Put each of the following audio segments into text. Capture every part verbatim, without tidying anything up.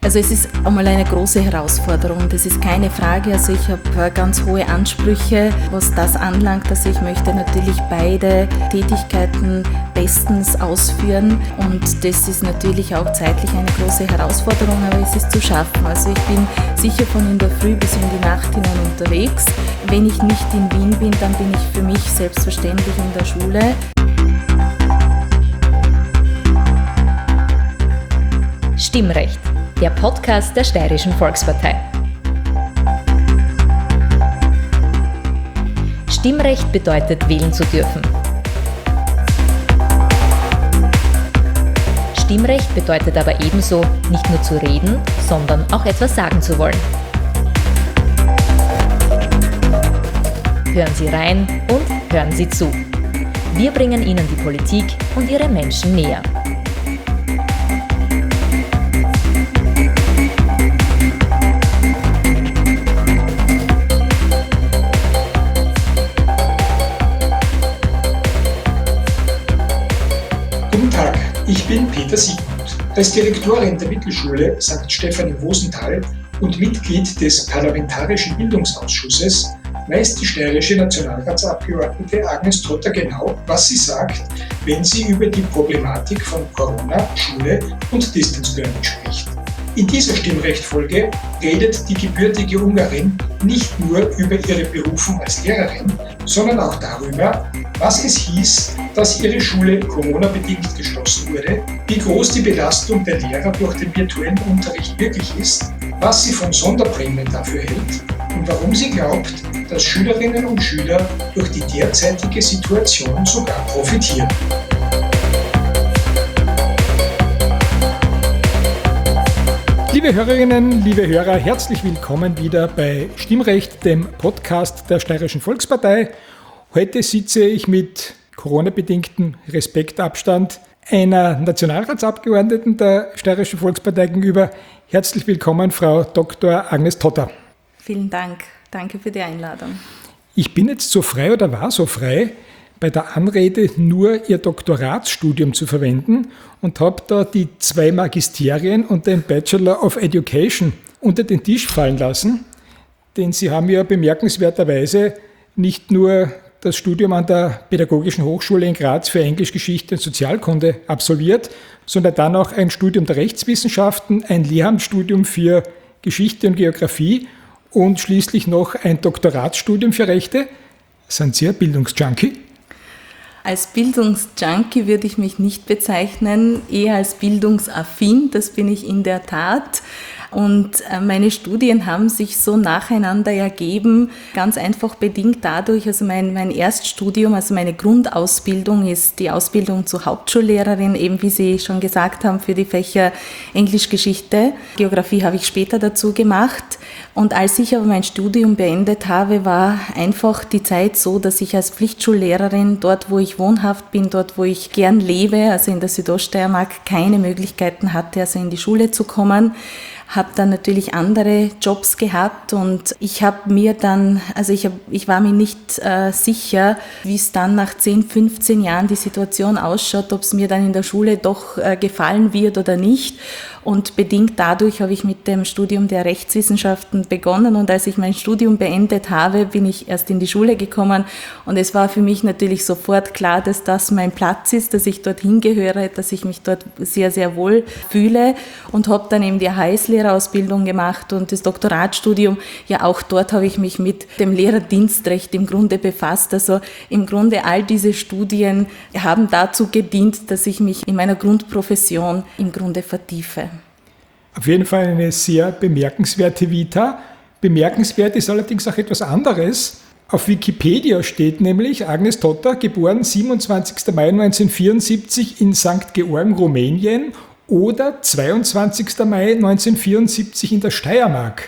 Also es ist einmal eine große Herausforderung, das ist keine Frage. Also ich habe ganz hohe Ansprüche, was das anlangt. Also ich möchte natürlich beide Tätigkeiten bestens ausführen und das ist natürlich auch zeitlich eine große Herausforderung, aber es ist zu schaffen. Also ich bin sicher von in der Früh bis in die Nacht hinein unterwegs. Wenn ich nicht in Wien bin, dann bin ich für mich selbstverständlich in der Schule. Stimmrecht, der Podcast der Steirischen Volkspartei. Stimmrecht bedeutet, wählen zu dürfen. Stimmrecht bedeutet aber ebenso, nicht nur zu reden, sondern auch etwas sagen zu wollen. Hören Sie rein und hören Sie zu. Wir bringen Ihnen die Politik und ihre Menschen näher. Guten Tag, ich bin Peter Siegmund. Als Direktorin der Mittelschule Sankt Stephan in Wosenthal und Mitglied des Parlamentarischen Bildungsausschusses weiß die steirische Nationalratsabgeordnete Agnes Totter genau, was sie sagt, wenn sie über die Problematik von Corona, Schule und Distance Learning spricht. In dieser Stimmrechtfolge redet die gebürtige Ungarin nicht nur über ihre Berufung als Lehrerin, sondern auch darüber, was es hieß, dass ihre Schule Corona-bedingt geschlossen wurde, wie groß die Belastung der Lehrer durch den virtuellen Unterricht wirklich ist, was sie von Sonderprämien dafür hält und warum sie glaubt, dass Schülerinnen und Schüler durch die derzeitige Situation sogar profitieren. Liebe Hörerinnen, liebe Hörer, herzlich willkommen wieder bei Stimmrecht, dem Podcast der Steirischen Volkspartei. Heute sitze ich mit Corona-bedingtem Respektabstand einer Nationalratsabgeordneten der Steirischen Volkspartei gegenüber. Herzlich willkommen, Frau Doktor Agnes Totter. Vielen Dank. Danke für die Einladung. Ich bin jetzt so frei oder war so frei, bei der Anrede nur Ihr Doktoratsstudium zu verwenden und habe da die zwei Magisterien und den Bachelor of Education unter den Tisch fallen lassen, denn Sie haben ja bemerkenswerterweise nicht nur das Studium an der Pädagogischen Hochschule in Graz für Englisch, Geschichte und Sozialkunde absolviert, sondern dann auch ein Studium der Rechtswissenschaften, ein Lehramtsstudium für Geschichte und Geografie und schließlich noch ein Doktoratsstudium für Rechte. Sind Sie ein Bildungsjunkie? Als Bildungsjunkie würde ich mich nicht bezeichnen, eher als bildungsaffin, das bin ich in der Tat. Und meine Studien haben sich so nacheinander ergeben, ganz einfach bedingt dadurch, also mein, mein Erststudium, also meine Grundausbildung ist die Ausbildung zur Hauptschullehrerin, eben wie Sie schon gesagt haben, für die Fächer Englisch, Geschichte, Geografie habe ich später dazu gemacht. Und als ich aber mein Studium beendet habe, war einfach die Zeit so, dass ich als Pflichtschullehrerin dort, wo ich wohnhaft bin, dort, wo ich gern lebe, also in der Südoststeiermark, keine Möglichkeiten hatte, also in die Schule zu kommen. Habe dann natürlich andere Jobs gehabt und ich habe mir dann, also ich, hab, ich war mir nicht äh, sicher, wie es dann nach zehn, fünfzehn Jahren die Situation ausschaut, ob es mir dann in der Schule doch äh, gefallen wird oder nicht. Und bedingt dadurch habe ich mit dem Studium der Rechtswissenschaften begonnen und als ich mein Studium beendet habe, bin ich erst in die Schule gekommen und es war für mich natürlich sofort klar, dass das mein Platz ist, dass ich dorthin gehöre, dass ich mich dort sehr, sehr wohl fühle und habe dann eben die H S-Lehrerausbildung gemacht und das Doktoratsstudium. Ja, auch dort habe ich mich mit dem Lehrerdienstrecht im Grunde befasst. Also im Grunde all diese Studien haben dazu gedient, dass ich mich in meiner Grundprofession im Grunde vertiefe. Auf jeden Fall eine sehr bemerkenswerte Vita. Bemerkenswert ist allerdings auch etwas anderes. Auf Wikipedia steht nämlich Agnes Totter, geboren siebenundzwanzigster Mai neunzehnhundertvierundsiebzig in Sankt Georgen, Rumänien oder zweiundzwanzigster Mai neunzehnhundertvierundsiebzig in der Steiermark.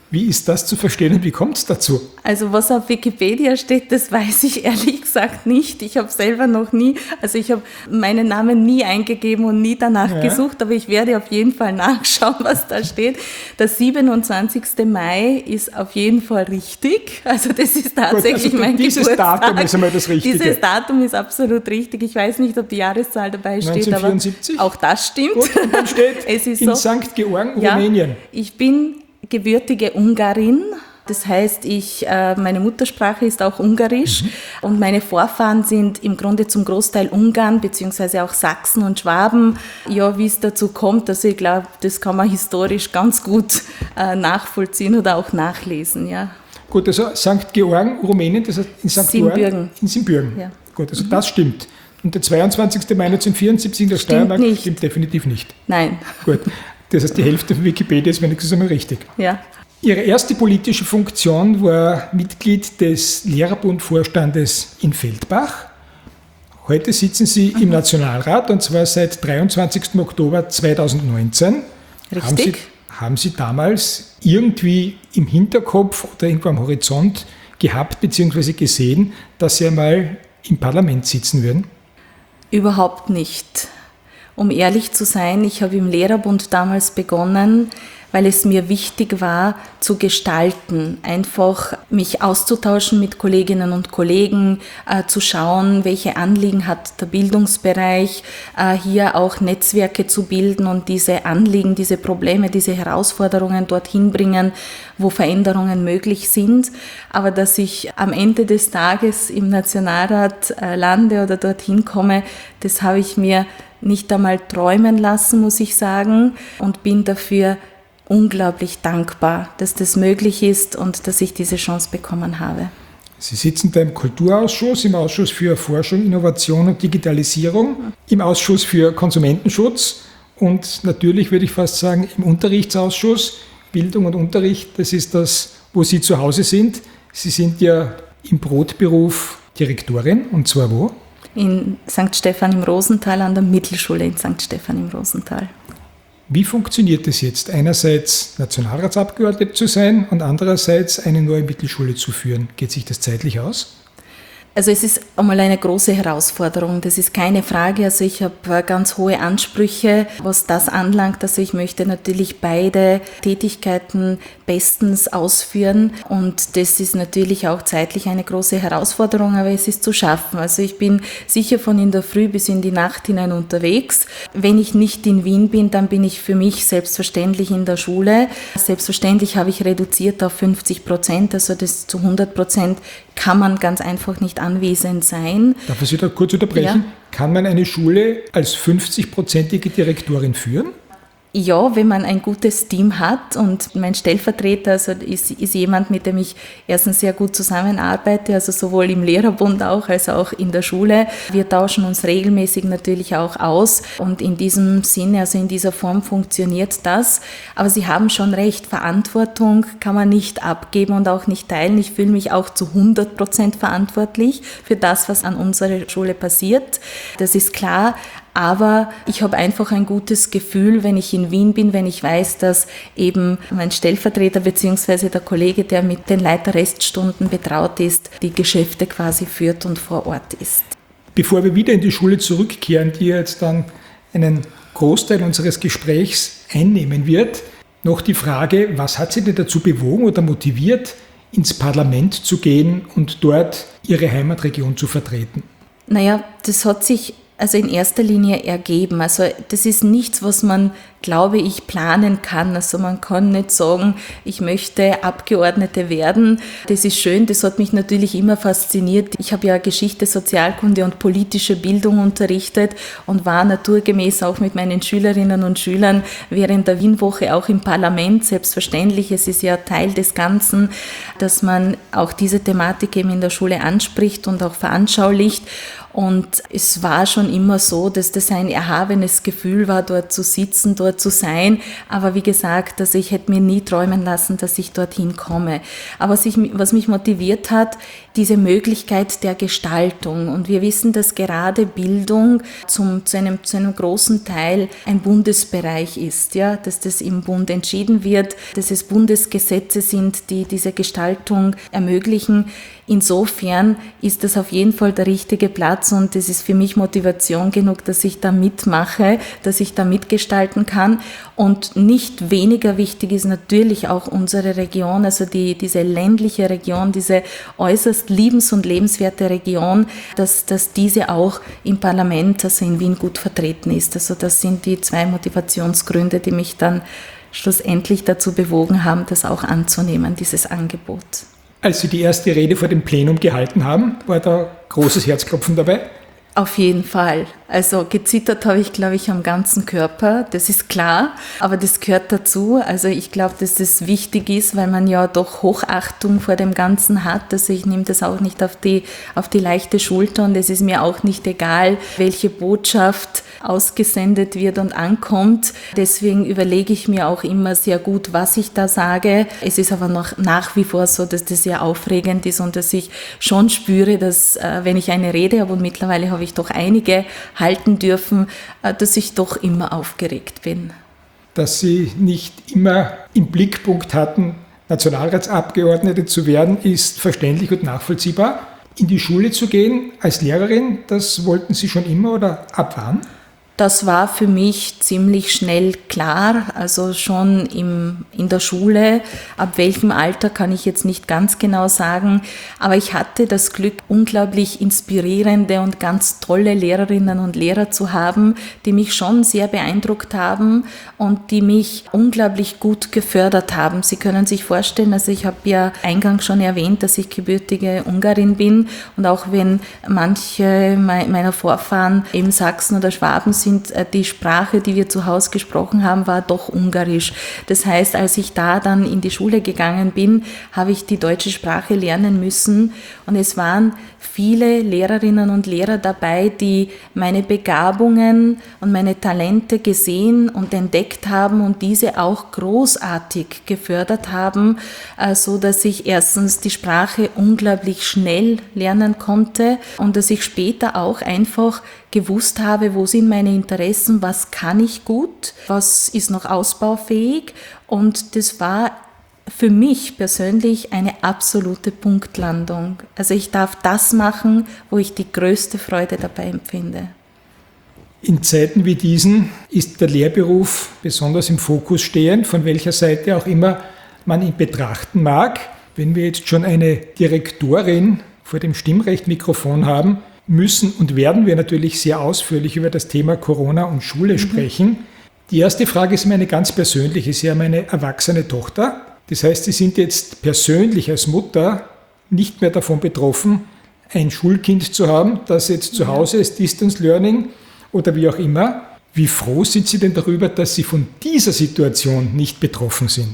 Wie ist das zu verstehen und wie kommt es dazu? Also was auf Wikipedia steht, das weiß ich ehrlich gesagt nicht. Ich habe selber noch nie, also ich habe meinen Namen nie eingegeben und nie danach ja. gesucht, aber ich werde auf jeden Fall nachschauen, was da steht. Der siebenundzwanzigster Mai ist auf jeden Fall richtig. Also das ist tatsächlich Gut, also mein dieses Geburtstag. Datum ist einmal das Richtige. Dieses Datum ist absolut richtig. Ich weiß nicht, ob die Jahreszahl dabei steht, neunzehnhundertvierundsiebzig? Aber auch das stimmt. Gut, und dann steht es ist in so, Sankt Georgen, ja, Rumänien. Ich bin gebürtige Ungarin. Das heißt, ich, äh, meine Muttersprache ist auch Ungarisch mhm. und meine Vorfahren sind im Grunde zum Großteil Ungarn, beziehungsweise auch Sachsen und Schwaben. Ja, wie es dazu kommt, also ich glaube, das kann man historisch ganz gut äh, nachvollziehen oder auch nachlesen. Ja. Gut, also Sankt Georgen, Rumänien, das heißt in Sankt Georgen, in Siebenbürgen. Ja. Gut, also mhm. das stimmt. Und der zweiundzwanzigster Mai neunzehnhundertvierundsiebzig in der stimmt Steiermark nicht. Stimmt definitiv nicht. Nein. Gut, das heißt, die Hälfte von Wikipedia ist wenigstens einmal richtig. Ja. Ihre erste politische Funktion war Mitglied des Lehrerbundvorstandes in Feldbach. Heute sitzen Sie mhm. im Nationalrat und zwar seit dreiundzwanzigsten Oktober zweitausendneunzehn. Richtig. Haben Sie, haben Sie damals irgendwie im Hinterkopf oder irgendwo am Horizont gehabt bzw. gesehen, dass Sie einmal im Parlament sitzen würden? Überhaupt nicht. Um ehrlich zu sein, ich habe im Lehrerbund damals begonnen, weil es mir wichtig war, zu gestalten, einfach mich auszutauschen mit Kolleginnen und Kollegen, äh, zu schauen, welche Anliegen hat der Bildungsbereich, äh, hier auch Netzwerke zu bilden und diese Anliegen, diese Probleme, diese Herausforderungen dorthin bringen, wo Veränderungen möglich sind. Aber dass ich am Ende des Tages im Nationalrat äh, lande oder dorthin komme, das habe ich mir nicht einmal träumen lassen, muss ich sagen, und bin dafür unglaublich dankbar, dass das möglich ist und dass ich diese Chance bekommen habe. Sie sitzen da im Kulturausschuss, im Ausschuss für Forschung, Innovation und Digitalisierung, im Ausschuss für Konsumentenschutz und natürlich würde ich fast sagen im Unterrichtsausschuss. Bildung und Unterricht, das ist das, wo Sie zu Hause sind. Sie sind ja im Brotberuf Direktorin und zwar wo? In Sankt Stephan im Rosental, an der Mittelschule in Sankt Stephan im Rosental. Wie funktioniert es jetzt, einerseits Nationalratsabgeordnete zu sein und andererseits eine neue Mittelschule zu führen? Geht sich das zeitlich aus? Also es ist einmal eine große Herausforderung, das ist keine Frage. Also ich habe ganz hohe Ansprüche, was das anlangt. Also ich möchte natürlich beide Tätigkeiten bestens ausführen und das ist natürlich auch zeitlich eine große Herausforderung, aber es ist zu schaffen. Also ich bin sicher von in der Früh bis in die Nacht hinein unterwegs. Wenn ich nicht in Wien bin, dann bin ich für mich selbstverständlich in der Schule. Selbstverständlich habe ich reduziert auf fünfzig Prozent, also das zu hundert Prozent kann man ganz einfach nicht anwesend sein. Darf ich Sie da kurz unterbrechen? Ja. Kann man eine Schule als fünfzig-prozentige Direktorin führen? Ja, wenn man ein gutes Team hat und mein Stellvertreter also ist, ist jemand, mit dem ich erstens sehr gut zusammenarbeite, also sowohl im Lehrerbund auch als auch in der Schule. Wir tauschen uns regelmäßig natürlich auch aus und in diesem Sinne, also in dieser Form funktioniert das. Aber Sie haben schon recht, Verantwortung kann man nicht abgeben und auch nicht teilen. Ich fühle mich auch zu hundert Prozent verantwortlich für das, was an unserer Schule passiert. Das ist klar. Aber ich habe einfach ein gutes Gefühl, wenn ich in Wien bin, wenn ich weiß, dass eben mein Stellvertreter bzw. der Kollege, der mit den Leiterreststunden betraut ist, die Geschäfte quasi führt und vor Ort ist. Bevor wir wieder in die Schule zurückkehren, die jetzt dann einen Großteil unseres Gesprächs einnehmen wird, noch die Frage, was hat Sie denn dazu bewogen oder motiviert, ins Parlament zu gehen und dort Ihre Heimatregion zu vertreten? Naja, das hat sich also in erster Linie ergeben. Also das ist nichts, was man, glaube ich, planen kann. Also man kann nicht sagen, ich möchte Abgeordnete werden. Das ist schön, das hat mich natürlich immer fasziniert. Ich habe ja Geschichte, Sozialkunde und politische Bildung unterrichtet und war naturgemäß auch mit meinen Schülerinnen und Schülern während der Wienwoche auch im Parlament. Selbstverständlich, es ist ja Teil des Ganzen, dass man auch diese Thematik eben in der Schule anspricht und auch veranschaulicht. Und es war schon immer so, dass das ein erhabenes Gefühl war, dort zu sitzen, dort dort zu sein. Aber wie gesagt, also ich hätte mir nie träumen lassen, dass ich dorthin komme. Aber was, ich, was mich motiviert hat, diese Möglichkeit der Gestaltung. Und wir wissen, dass gerade Bildung zum, zu, einem, zu einem großen Teil ein Bundesbereich ist, ja, dass das im Bund entschieden wird, dass es Bundesgesetze sind, die diese Gestaltung ermöglichen. Insofern ist das auf jeden Fall der richtige Platz und das ist für mich Motivation genug, dass ich da mitmache, dass ich da mitgestalten kann. Und nicht weniger wichtig ist natürlich auch unsere Region, also die, diese ländliche Region, diese äußerst liebens- und lebenswerte Region, dass, dass diese auch im Parlament, also in Wien, gut vertreten ist. Also das sind die zwei Motivationsgründe, die mich dann schlussendlich dazu bewogen haben, das auch anzunehmen, dieses Angebot. Als Sie die erste Rede vor dem Plenum gehalten haben, war da großes Herzklopfen dabei? Auf jeden Fall. Also gezittert habe ich, glaube ich, am ganzen Körper, das ist klar, aber das gehört dazu. Also ich glaube, dass das wichtig ist, weil man ja doch Hochachtung vor dem Ganzen hat. Also ich nehme das auch nicht auf die, auf die leichte Schulter und es ist mir auch nicht egal, welche Botschaft ausgesendet wird und ankommt. Deswegen überlege ich mir auch immer sehr gut, was ich da sage. Es ist aber noch nach wie vor so, dass das sehr aufregend ist und dass ich schon spüre, dass wenn ich eine Rede habe und mittlerweile habe ich doch einige halten dürfen, dass ich doch immer aufgeregt bin. Dass Sie nicht immer im Blickpunkt hatten, Nationalratsabgeordnete zu werden, ist verständlich und nachvollziehbar. In die Schule zu gehen als Lehrerin, das wollten Sie schon immer oder ab wann? Das war für mich ziemlich schnell klar, also schon im, in der Schule. Ab welchem Alter kann ich jetzt nicht ganz genau sagen, aber ich hatte das Glück, unglaublich inspirierende und ganz tolle Lehrerinnen und Lehrer zu haben, die mich schon sehr beeindruckt haben und die mich unglaublich gut gefördert haben. Sie können sich vorstellen, also ich habe ja eingangs schon erwähnt, dass ich gebürtige Ungarin bin und auch wenn manche meiner Vorfahren eben Sachsen oder Schwaben sind, die Sprache, die wir zu Hause gesprochen haben, war doch Ungarisch. Das heißt, als ich da dann in die Schule gegangen bin, habe ich die deutsche Sprache lernen müssen und es waren viele Lehrerinnen und Lehrer dabei, die meine Begabungen und meine Talente gesehen und entdeckt haben und diese auch großartig gefördert haben, so dass ich erstens die Sprache unglaublich schnell lernen konnte und dass ich später auch einfach gewusst habe, wo sind meine Interessen, was kann ich gut, was ist noch ausbaufähig und das war für mich persönlich eine absolute Punktlandung. Also ich darf das machen, wo ich die größte Freude dabei empfinde. In Zeiten wie diesen ist der Lehrberuf besonders im Fokus stehend, von welcher Seite auch immer man ihn betrachten mag. Wenn wir jetzt schon eine Direktorin vor dem Stimmrechtmikrofon haben, müssen und werden wir natürlich sehr ausführlich über das Thema Corona und Schule mhm. sprechen. Die erste Frage ist meine ganz persönliche. Sie haben eine erwachsene Tochter. Das heißt, Sie sind jetzt persönlich als Mutter nicht mehr davon betroffen, ein Schulkind zu haben, das jetzt zu Hause ist, Distance Learning oder wie auch immer. Wie froh sind Sie denn darüber, dass Sie von dieser Situation nicht betroffen sind?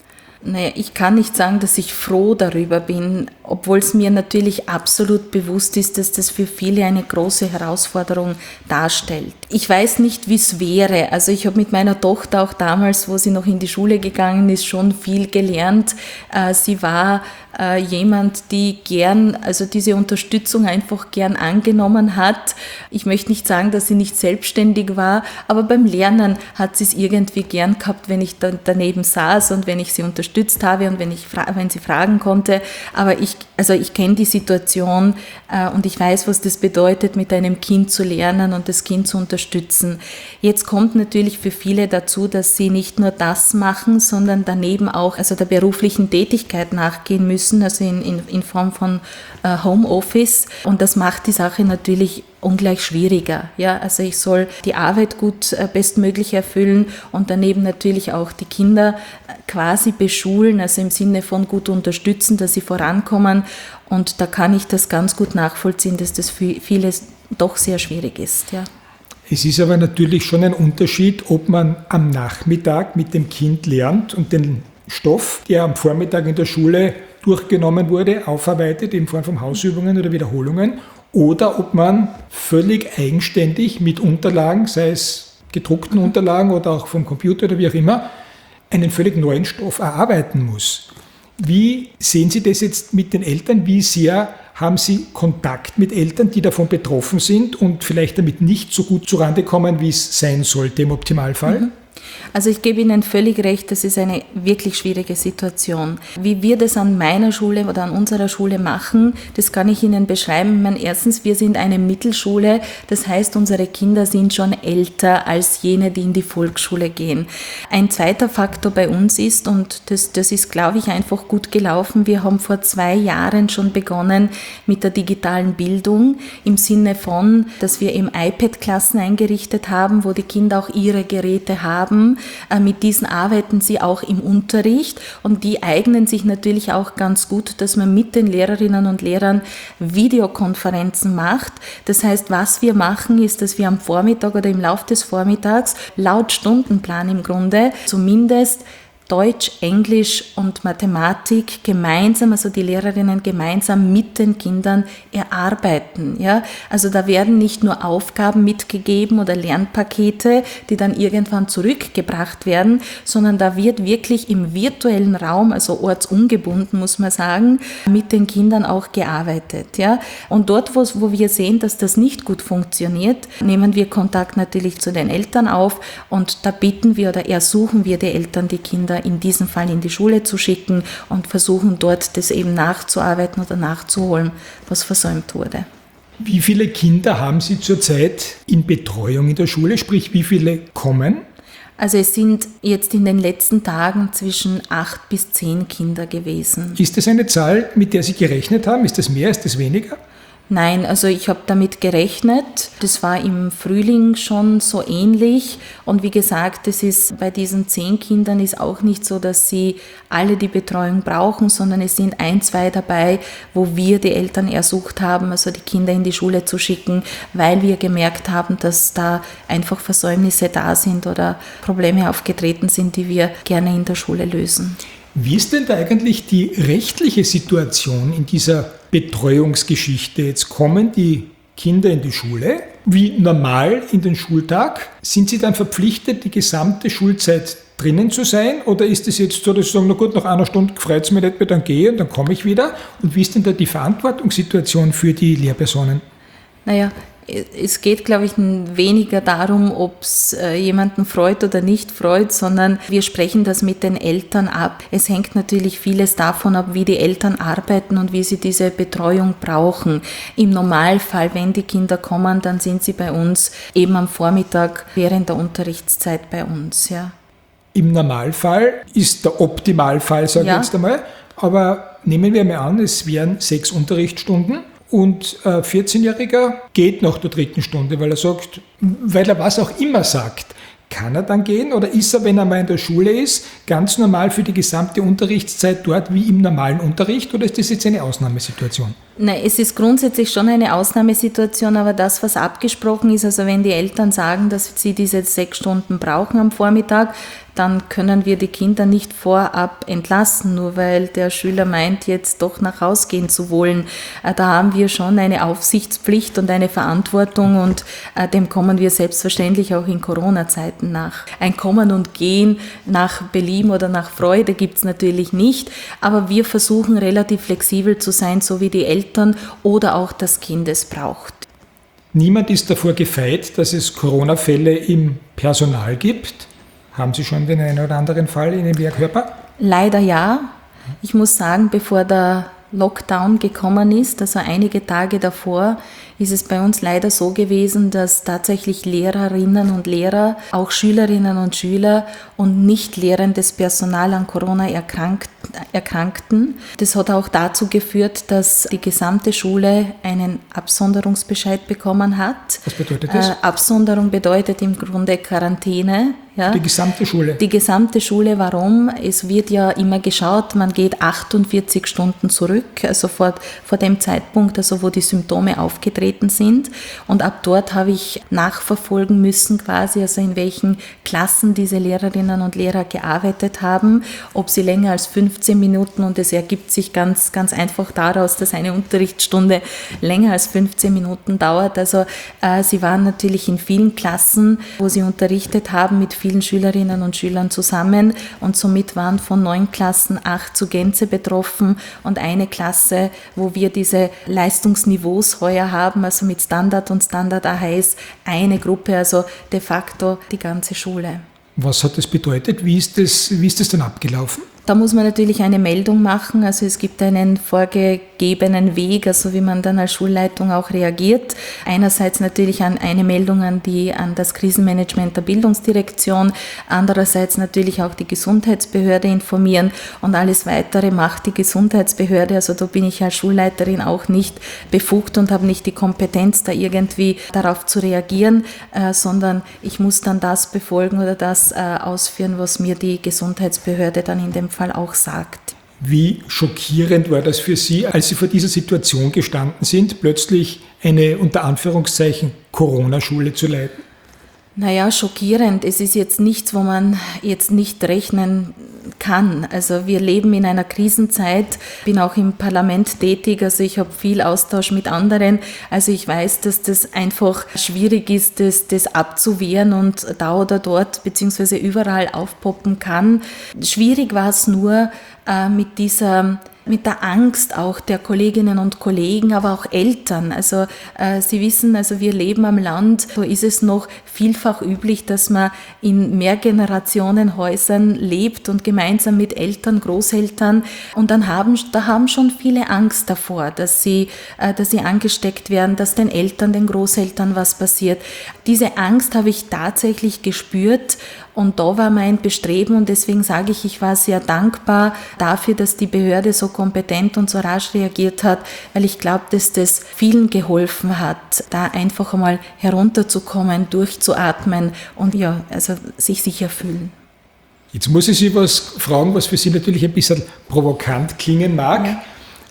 Naja, ich kann nicht sagen, dass ich froh darüber bin, obwohl es mir natürlich absolut bewusst ist, dass das für viele eine große Herausforderung darstellt. Ich weiß nicht, wie es wäre. Also ich habe mit meiner Tochter auch damals, wo sie noch in die Schule gegangen ist, schon viel gelernt. Sie war jemand, die gern, also diese Unterstützung einfach gern angenommen hat. Ich möchte nicht sagen, dass sie nicht selbstständig war, aber beim Lernen hat sie es irgendwie gern gehabt, wenn ich da daneben saß und wenn ich sie unterstützt habe und wenn ich, wenn sie fragen konnte. Aber ich, also ich kenne die Situation äh, und ich weiß, was das bedeutet, mit einem Kind zu lernen und das Kind zu unterstützen. Jetzt kommt natürlich für viele dazu, dass sie nicht nur das machen, sondern daneben auch also der beruflichen Tätigkeit nachgehen müssen, also in, in, in Form von äh, Homeoffice. Und das macht die Sache natürlich ungleich schwieriger. Ja, also ich soll die Arbeit gut äh, bestmöglich erfüllen und daneben natürlich auch die Kinder quasi beschulen, also im Sinne von gut unterstützen, dass sie vorankommen. Und da kann ich das ganz gut nachvollziehen, dass das für viele doch sehr schwierig ist. Ja. Es ist aber natürlich schon ein Unterschied, ob man am Nachmittag mit dem Kind lernt und den Stoff, der am Vormittag in der Schule durchgenommen wurde, aufarbeitet in Form von Hausübungen oder Wiederholungen, oder ob man völlig eigenständig mit Unterlagen, sei es gedruckten Unterlagen oder auch vom Computer oder wie auch immer, einen völlig neuen Stoff erarbeiten muss. Wie sehen Sie das jetzt mit den Eltern? Wie sehr haben Sie Kontakt mit Eltern, die davon betroffen sind und vielleicht damit nicht so gut zurande kommen, wie es sein sollte im Optimalfall? Mhm. Also ich gebe Ihnen völlig recht, das ist eine wirklich schwierige Situation. Wie wir das an meiner Schule oder an unserer Schule machen, das kann ich Ihnen beschreiben. Ich meine, erstens, wir sind eine Mittelschule, das heißt, unsere Kinder sind schon älter als jene, die in die Volksschule gehen. Ein zweiter Faktor bei uns ist, und das, das ist, glaube ich, einfach gut gelaufen, wir haben vor zwei Jahren schon begonnen mit der digitalen Bildung im Sinne von, dass wir eben iPad-Klassen eingerichtet haben, wo die Kinder auch ihre Geräte haben. Mit diesen arbeiten sie auch im Unterricht und die eignen sich natürlich auch ganz gut, dass man mit den Lehrerinnen und Lehrern Videokonferenzen macht. Das heißt, was wir machen, ist, dass wir am Vormittag oder im Laufe des Vormittags laut Stundenplan im Grunde zumindest Deutsch, Englisch und Mathematik gemeinsam, also die Lehrerinnen gemeinsam mit den Kindern erarbeiten. Ja? Also da werden nicht nur Aufgaben mitgegeben oder Lernpakete, die dann irgendwann zurückgebracht werden, sondern da wird wirklich im virtuellen Raum, also ortsungebunden muss man sagen, mit den Kindern auch gearbeitet. Ja? Und dort, wo, wo wir sehen, dass das nicht gut funktioniert, nehmen wir Kontakt natürlich zu den Eltern auf und da bitten wir oder ersuchen wir die Eltern, die Kinder in diesem Fall in die Schule zu schicken und versuchen dort das eben nachzuarbeiten oder nachzuholen, was versäumt wurde. Wie viele Kinder haben Sie zurzeit in Betreuung in der Schule, sprich wie viele kommen? Also es sind jetzt in den letzten Tagen zwischen acht bis zehn Kinder gewesen. Ist das eine Zahl, mit der Sie gerechnet haben? Ist das mehr, ist das weniger? Nein, also ich habe damit gerechnet. Das war im Frühling schon so ähnlich. Und wie gesagt, es ist bei diesen zehn Kindern ist auch nicht so, dass sie alle die Betreuung brauchen, sondern es sind ein, zwei dabei, wo wir die Eltern ersucht haben, also die Kinder in die Schule zu schicken, weil wir gemerkt haben, dass da einfach Versäumnisse da sind oder Probleme aufgetreten sind, die wir gerne in der Schule lösen. Wie ist denn da eigentlich die rechtliche Situation in dieser Betreuungsgeschichte? Jetzt kommen die Kinder in die Schule, wie normal in den Schultag. Sind sie dann verpflichtet, die gesamte Schulzeit drinnen zu sein? Oder ist es jetzt so, dass sie sagen, na gut, nach einer Stunde gefreut es mich nicht mehr, dann gehe ich und dann komme ich wieder? Und wie ist denn da die Verantwortungssituation für die Lehrpersonen? Naja, es geht, glaube ich, weniger darum, ob es jemanden freut oder nicht freut, sondern wir sprechen das mit den Eltern ab. Es hängt natürlich vieles davon ab, wie die Eltern arbeiten und wie sie diese Betreuung brauchen. Im Normalfall, wenn die Kinder kommen, dann sind sie bei uns eben am Vormittag während der Unterrichtszeit bei uns. Ja. Im Normalfall ist der Optimalfall, sage ich ja. jetzt einmal, aber nehmen wir mal an, es wären sechs Unterrichtsstunden. Und ein vierzehnjähriger geht nach der dritten Stunde, weil er sagt, weil er was auch immer sagt. Kann er dann gehen oder ist er, wenn er mal in der Schule ist, ganz normal für die gesamte Unterrichtszeit dort wie im normalen Unterricht oder ist das jetzt eine Ausnahmesituation? Nein, es ist grundsätzlich schon eine Ausnahmesituation, aber das, was abgesprochen ist, also wenn die Eltern sagen, dass sie diese sechs Stunden brauchen am Vormittag, dann können wir die Kinder nicht vorab entlassen, nur weil der Schüler meint, jetzt doch nach Hause gehen zu wollen. Da haben wir schon eine Aufsichtspflicht und eine Verantwortung und dem kommen wir selbstverständlich auch in Corona-Zeiten nach. Ein Kommen und Gehen nach Belieben oder nach Freude gibt es natürlich nicht, aber wir versuchen relativ flexibel zu sein, so wie die Eltern oder auch das Kind es braucht. Niemand ist davor gefeit, dass es Corona-Fälle im Personal gibt. Haben Sie schon den einen oder anderen Fall in Ihrem Lehrkörper? Leider ja. Ich muss sagen, bevor der Lockdown gekommen ist, also einige Tage davor, ist es bei uns leider so gewesen, dass tatsächlich Lehrerinnen und Lehrer, auch Schülerinnen und Schüler und nicht lehrendes Personal an Corona erkrankt, erkrankten. Das hat auch dazu geführt, dass die gesamte Schule einen Absonderungsbescheid bekommen hat. Was bedeutet das? Äh, Absonderung bedeutet im Grunde Quarantäne. Ja. Die gesamte Schule? Die gesamte Schule. Warum? Es wird ja immer geschaut, man geht achtundvierzig Stunden zurück, also vor, vor dem Zeitpunkt, also wo die Symptome aufgetreten sind. Und ab dort habe ich nachverfolgen müssen quasi, also in welchen Klassen diese Lehrerinnen und Lehrer gearbeitet haben, ob sie länger als fünfzehn Minuten, und es ergibt sich ganz, ganz einfach daraus, dass eine Unterrichtsstunde länger als fünfzehn Minuten dauert. Also äh, sie waren natürlich in vielen Klassen, wo sie unterrichtet haben, mit vielen Schülerinnen und Schülern zusammen, und somit waren von neun Klassen acht zur Gänze betroffen und eine Klasse, wo wir diese Leistungsniveaus heuer haben, also mit Standard und Standard A H S, eine Gruppe, also de facto die ganze Schule. Was hat das bedeutet? Wie ist das, wie ist das dann abgelaufen? Da muss man natürlich eine Meldung machen, also es gibt einen vorgegebenen Weg, also wie man dann als Schulleitung auch reagiert. Einerseits natürlich an eine Meldung an, die, an das Krisenmanagement der Bildungsdirektion, andererseits natürlich auch die Gesundheitsbehörde informieren, und alles Weitere macht die Gesundheitsbehörde. Also da bin ich als Schulleiterin auch nicht befugt und habe nicht die Kompetenz, da irgendwie darauf zu reagieren, äh, sondern ich muss dann das befolgen oder das äh, ausführen, was mir die Gesundheitsbehörde dann in dem Fall auch sagt. Wie schockierend war das für Sie, als Sie vor dieser Situation gestanden sind, plötzlich eine unter Anführungszeichen Corona-Schule zu leiten? Naja, schockierend. Es ist jetzt nichts, wo man jetzt nicht rechnen kann. Also wir leben in einer Krisenzeit, bin auch im Parlament tätig, also ich habe viel Austausch mit anderen. Also ich weiß, dass das einfach schwierig ist, das, das abzuwehren und da oder dort beziehungsweise überall aufpoppen kann. Schwierig war es nur äh, mit dieser mit der Angst auch der Kolleginnen und Kollegen, aber auch Eltern. Also äh, Sie wissen, also wir leben am Land, so ist es noch vielfach üblich, dass man in Mehrgenerationenhäusern lebt und gemeinsam mit Eltern, Großeltern, und dann haben, da haben schon viele Angst davor, dass sie, äh, dass sie angesteckt werden, dass den Eltern, den Großeltern was passiert. Diese Angst habe ich tatsächlich gespürt. Und da war mein Bestreben, und deswegen sage ich, ich war sehr dankbar dafür, dass die Behörde so kompetent und so rasch reagiert hat, weil ich glaube, dass das vielen geholfen hat, da einfach einmal herunterzukommen, durchzuatmen und ja, also sich sicher fühlen. Jetzt muss ich Sie was fragen, was für Sie natürlich ein bisschen provokant klingen mag, ja.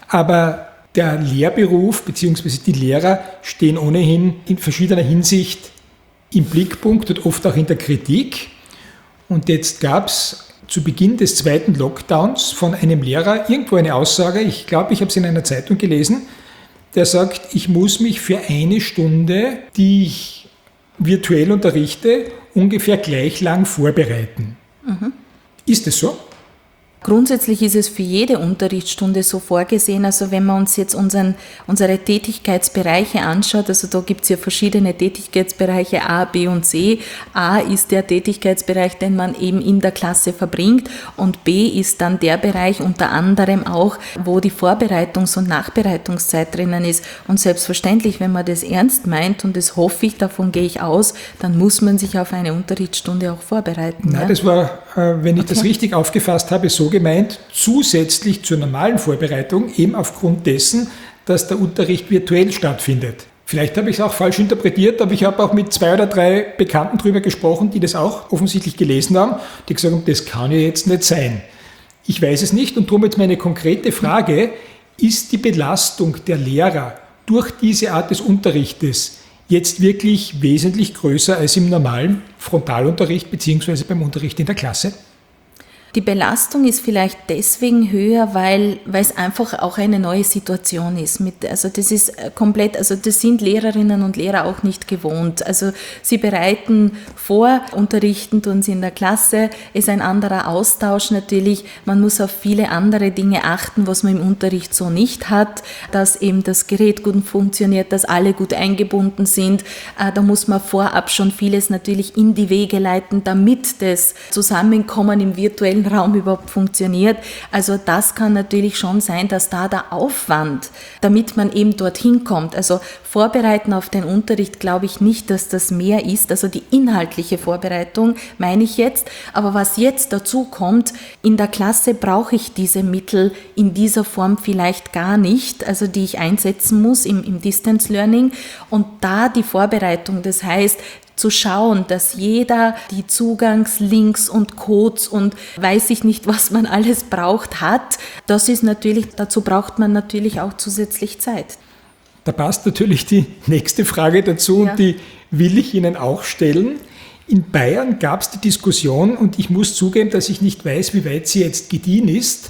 Aber der Lehrberuf bzw. die Lehrer stehen ohnehin in verschiedener Hinsicht im Blickpunkt und oft auch in der Kritik. Und jetzt gab es zu Beginn des zweiten Lockdowns von einem Lehrer irgendwo eine Aussage, ich glaube, ich habe es in einer Zeitung gelesen, der sagt, ich muss mich für eine Stunde, die ich virtuell unterrichte, ungefähr gleich lang vorbereiten. Mhm. Ist es so? Grundsätzlich ist es für jede Unterrichtsstunde so vorgesehen, also wenn man uns jetzt unseren, unsere Tätigkeitsbereiche anschaut, also da gibt es ja verschiedene Tätigkeitsbereiche A, B und C. A ist der Tätigkeitsbereich, den man eben in der Klasse verbringt, und B ist dann der Bereich unter anderem auch, wo die Vorbereitungs- und Nachbereitungszeit drinnen ist. Und selbstverständlich, wenn man das ernst meint, und das hoffe ich, davon gehe ich aus, dann muss man sich auf eine Unterrichtsstunde auch vorbereiten. Nein, ja? Das war, äh, wenn ich okay. das richtig aufgefasst habe, so gemeint, zusätzlich zur normalen Vorbereitung, eben aufgrund dessen, dass der Unterricht virtuell stattfindet. Vielleicht habe ich es auch falsch interpretiert, aber ich habe auch mit zwei oder drei Bekannten darüber gesprochen, die das auch offensichtlich gelesen haben, die gesagt haben, das kann ja jetzt nicht sein. Ich weiß es nicht, und darum jetzt meine konkrete Frage, ist die Belastung der Lehrer durch diese Art des Unterrichtes jetzt wirklich wesentlich größer als im normalen Frontalunterricht bzw. beim Unterricht in der Klasse? Die Belastung ist vielleicht deswegen höher, weil, weil es einfach auch eine neue Situation ist. Mit, also das ist komplett, also das sind Lehrerinnen und Lehrer auch nicht gewohnt. Also sie bereiten vor, unterrichten tun sie in der Klasse, ist ein anderer Austausch natürlich. Man muss auf viele andere Dinge achten, was man im Unterricht so nicht hat, dass eben das Gerät gut funktioniert, dass alle gut eingebunden sind. Da muss man vorab schon vieles natürlich in die Wege leiten, damit das Zusammenkommen im virtuellen Raum überhaupt funktioniert. Also das kann natürlich schon sein, dass da der Aufwand, damit man eben dorthin kommt, also Vorbereiten auf den Unterricht, glaube ich nicht, dass das mehr ist, also die inhaltliche Vorbereitung meine ich jetzt, aber was jetzt dazu kommt, in der Klasse brauche ich diese Mittel in dieser Form vielleicht gar nicht, also die ich einsetzen muss im, im Distance Learning, und da die Vorbereitung, das heißt, zu schauen, dass jeder die Zugangslinks und Codes und weiß ich nicht, was man alles braucht, hat. Das ist natürlich, dazu braucht man natürlich auch zusätzlich Zeit. Da passt natürlich die nächste Frage dazu Ja. und die will ich Ihnen auch stellen. In Bayern gab es die Diskussion, und ich muss zugeben, dass ich nicht weiß, wie weit sie jetzt gediehen ist,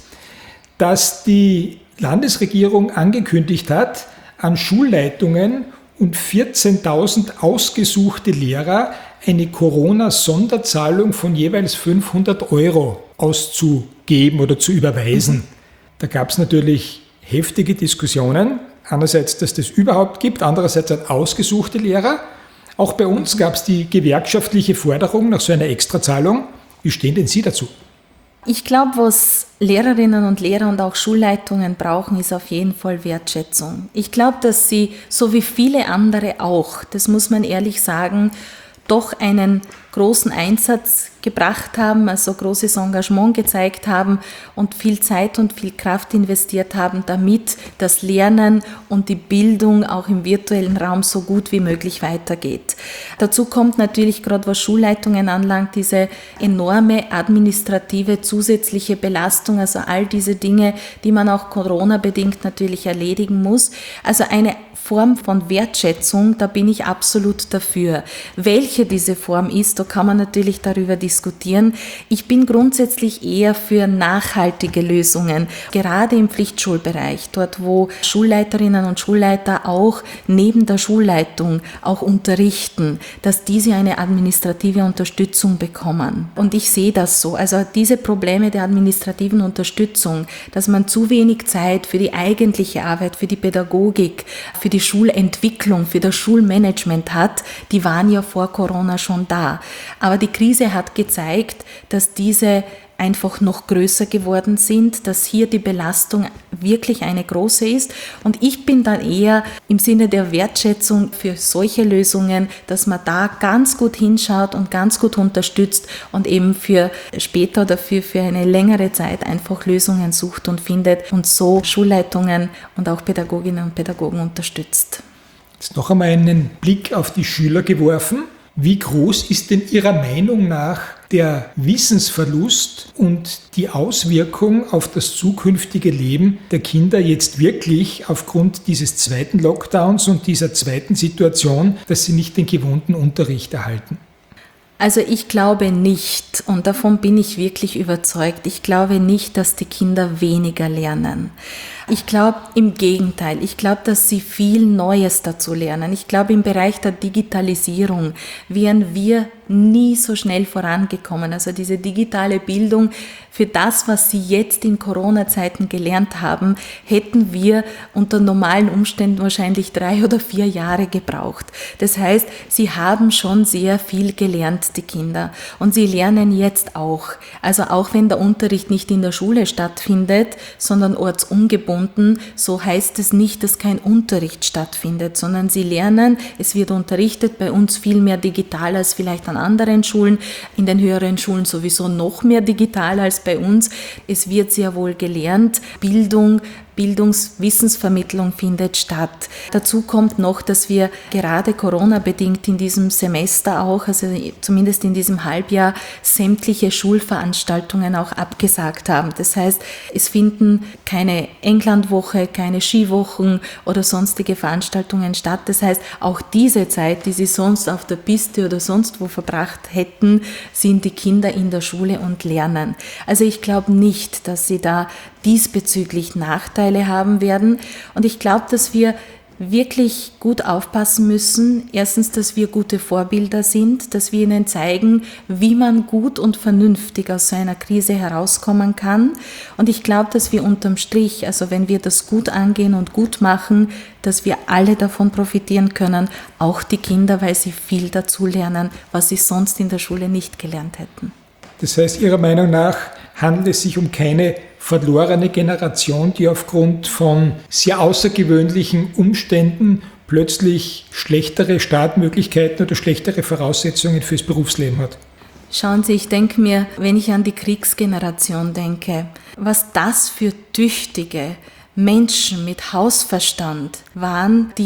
dass die Landesregierung angekündigt hat, an Schulleitungen und vierzehntausend ausgesuchte Lehrer eine Corona-Sonderzahlung von jeweils fünfhundert Euro auszugeben oder zu überweisen. Da gab es natürlich heftige Diskussionen. Einerseits, dass das überhaupt gibt, andererseits an ausgesuchte Lehrer. Auch bei uns gab es die gewerkschaftliche Forderung nach so einer Extrazahlung. Wie stehen denn Sie dazu? Ich glaube, was Lehrerinnen und Lehrer und auch Schulleitungen brauchen, ist auf jeden Fall Wertschätzung. Ich glaube, dass sie, so wie viele andere auch, das muss man ehrlich sagen, doch einen großen Einsatz gebracht haben, also großes Engagement gezeigt haben und viel Zeit und viel Kraft investiert haben, damit das Lernen und die Bildung auch im virtuellen Raum so gut wie möglich weitergeht. Dazu kommt natürlich gerade, was Schulleitungen anlangt, diese enorme administrative zusätzliche Belastung, also all diese Dinge, die man auch Corona-bedingt natürlich erledigen muss. Also eine Form von Wertschätzung, da bin ich absolut dafür. Welche diese Form ist, da kann man natürlich darüber diskutieren. Ich bin grundsätzlich eher für nachhaltige Lösungen, gerade im Pflichtschulbereich, dort wo Schulleiterinnen und Schulleiter auch neben der Schulleitung auch unterrichten, dass diese eine administrative Unterstützung bekommen. Und ich sehe das so, also diese Probleme der administrativen Unterstützung, dass man zu wenig Zeit für die eigentliche Arbeit, für die Pädagogik, für die Schulentwicklung, für das Schulmanagement hat, die waren ja vor Corona schon da. Aber die Krise hat gezeigt, dass diese einfach noch größer geworden sind, dass hier die Belastung wirklich eine große ist. Und ich bin dann eher im Sinne der Wertschätzung für solche Lösungen, dass man da ganz gut hinschaut und ganz gut unterstützt und eben für später oder für, für eine längere Zeit einfach Lösungen sucht und findet und so Schulleitungen und auch Pädagoginnen und Pädagogen unterstützt. Jetzt noch einmal einen Blick auf die Schüler geworfen. Wie groß ist denn Ihrer Meinung nach der Wissensverlust und die Auswirkung auf das zukünftige Leben der Kinder jetzt wirklich aufgrund dieses zweiten Lockdowns und dieser zweiten Situation, dass sie nicht den gewohnten Unterricht erhalten? Also ich glaube nicht, und davon bin ich wirklich überzeugt, ich glaube nicht, dass die Kinder weniger lernen. Ich glaube im Gegenteil, ich glaube, dass sie viel Neues dazu lernen. Ich glaube, im Bereich der Digitalisierung wären wir nie so schnell vorangekommen. Also diese digitale Bildung, für das, was sie jetzt in Corona-Zeiten gelernt haben, hätten wir unter normalen Umständen wahrscheinlich drei oder vier Jahre gebraucht. Das heißt, sie haben schon sehr viel gelernt, die Kinder. Und sie lernen jetzt auch. Also auch wenn der Unterricht nicht in der Schule stattfindet, sondern ortsungebunden, so heißt es nicht, dass kein Unterricht stattfindet, sondern sie lernen, es wird unterrichtet, bei uns viel mehr digital als vielleicht an anderen Schulen, in den höheren Schulen sowieso noch mehr digital als bei uns. Es wird sehr wohl gelernt, Bildung, Bildungswissensvermittlung findet statt. Dazu kommt noch, dass wir gerade Corona-bedingt in diesem Semester auch, also zumindest in diesem Halbjahr, sämtliche Schulveranstaltungen auch abgesagt haben. Das heißt, es finden keine Englandwoche, keine Skiwochen oder sonstige Veranstaltungen statt. Das heißt, auch diese Zeit, die sie sonst auf der Piste oder sonst wo verbracht hätten, sind die Kinder in der Schule und lernen. Also ich glaube nicht, dass sie da diesbezüglich Nachteile haben werden. Und ich glaube, dass wir wirklich gut aufpassen müssen. Erstens, dass wir gute Vorbilder sind, dass wir ihnen zeigen, wie man gut und vernünftig aus so einer Krise herauskommen kann. Und ich glaube, dass wir unterm Strich, also wenn wir das gut angehen und gut machen, dass wir alle davon profitieren können, auch die Kinder, weil sie viel dazu lernen, was sie sonst in der Schule nicht gelernt hätten. Das heißt, Ihrer Meinung nach handelt es sich um keine verlorene Generation, die aufgrund von sehr außergewöhnlichen Umständen plötzlich schlechtere Startmöglichkeiten oder schlechtere Voraussetzungen fürs Berufsleben hat? Schauen Sie, ich denke mir, wenn ich an die Kriegsgeneration denke, was das für tüchtige Menschen mit Hausverstand waren, die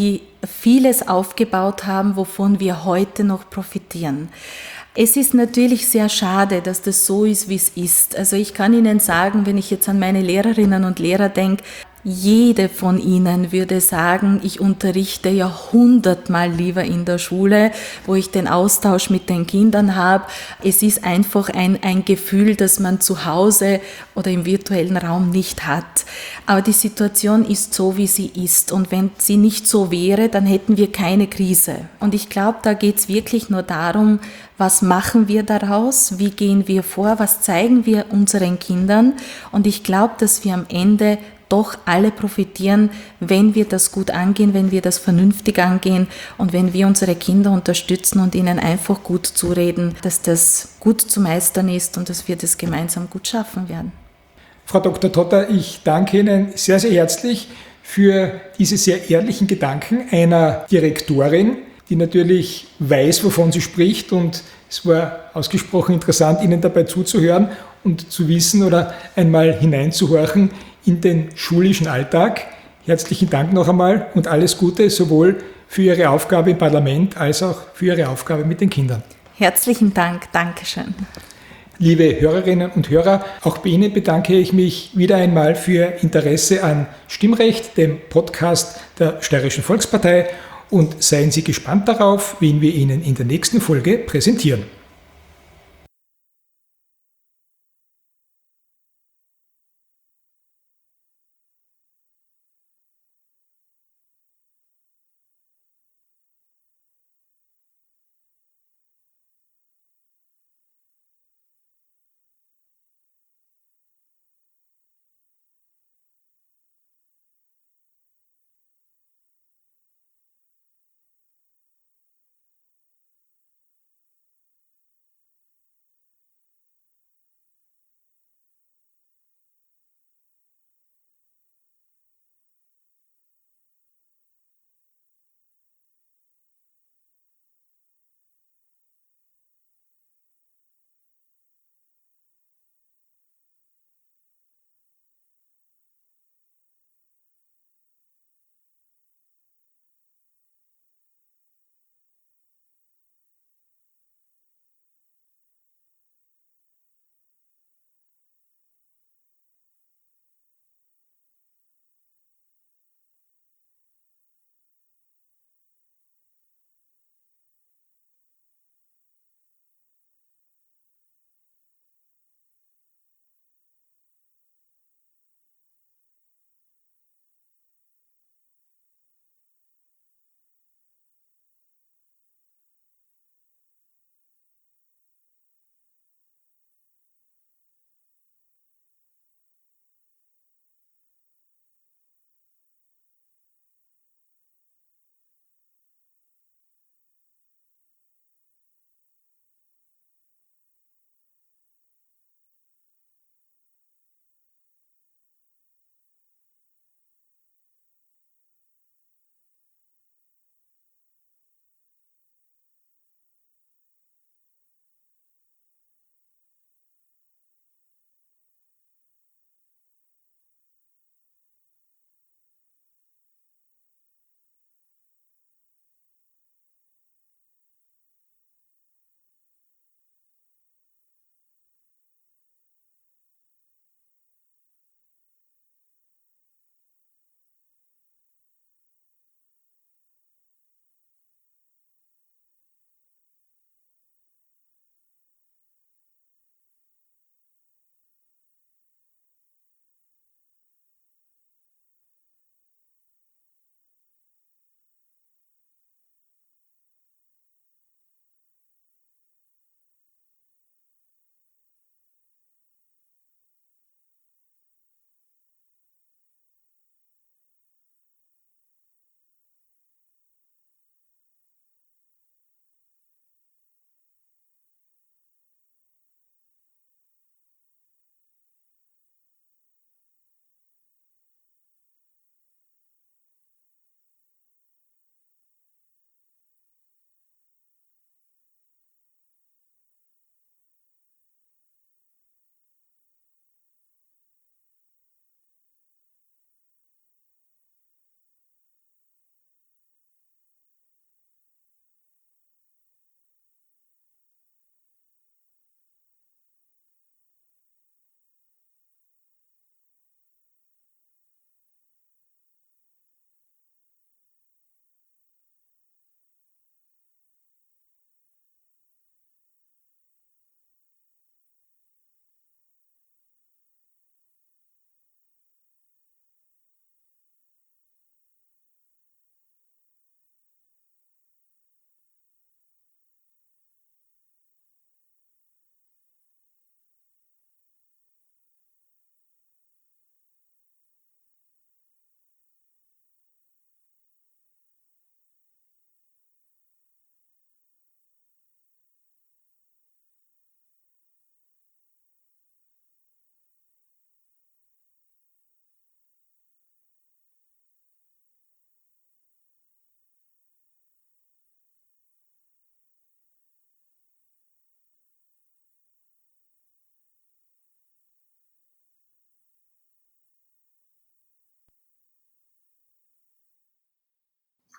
vieles aufgebaut haben, wovon wir heute noch profitieren. Es ist natürlich sehr schade, dass das so ist, wie es ist. Also ich kann Ihnen sagen, wenn ich jetzt an meine Lehrerinnen und Lehrer denke, jede von ihnen würde sagen, ich unterrichte ja hundertmal lieber in der Schule, wo ich den Austausch mit den Kindern habe. Es ist einfach ein, ein Gefühl, das man zu Hause oder im virtuellen Raum nicht hat. Aber die Situation ist so, wie sie ist. Und wenn sie nicht so wäre, dann hätten wir keine Krise. Und ich glaube, da geht es wirklich nur darum, was machen wir daraus, wie gehen wir vor, was zeigen wir unseren Kindern. Und ich glaube, dass wir am Ende doch alle profitieren, wenn wir das gut angehen, wenn wir das vernünftig angehen und wenn wir unsere Kinder unterstützen und ihnen einfach gut zureden, dass das gut zu meistern ist und dass wir das gemeinsam gut schaffen werden. Frau Doktor Totter, ich danke Ihnen sehr, sehr herzlich für diese sehr ehrlichen Gedanken einer Direktorin, die natürlich weiß, wovon sie spricht, und es war ausgesprochen interessant, Ihnen dabei zuzuhören und zu wissen oder einmal hineinzuhorchen in den schulischen Alltag. Herzlichen Dank noch einmal und alles Gute sowohl für Ihre Aufgabe im Parlament als auch für Ihre Aufgabe mit den Kindern. Herzlichen Dank, Dankeschön. Liebe Hörerinnen und Hörer, auch bei Ihnen bedanke ich mich wieder einmal für Ihr Interesse an Stimmrecht, dem Podcast der Steirischen Volkspartei, und seien Sie gespannt darauf, wen wir Ihnen in der nächsten Folge präsentieren.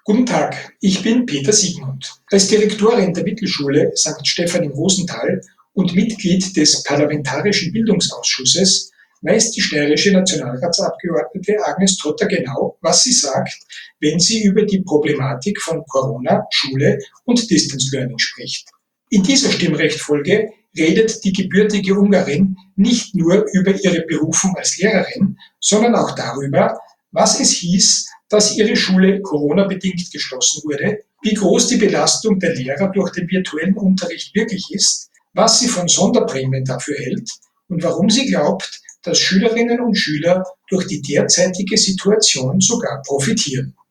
Guten Tag, ich bin Peter Siegmund. Als Direktorin der Mittelschule Sankt Stephan im Rosental und Mitglied des Parlamentarischen Bildungsausschusses weiß die steirische Nationalratsabgeordnete Agnes Trotter genau, was sie sagt, wenn sie über die Problematik von Corona, Schule und Distance Learning spricht. In dieser Stimmrechtfolge redet die gebürtige Ungarin nicht nur über ihre Berufung als Lehrerin, sondern auch darüber, was es hieß, dass ihre Schule Corona-bedingt geschlossen wurde, wie groß die Belastung der Lehrer durch den virtuellen Unterricht wirklich ist, was sie von Sonderprämien dafür hält und warum sie glaubt, dass Schülerinnen und Schüler durch die derzeitige Situation sogar profitieren.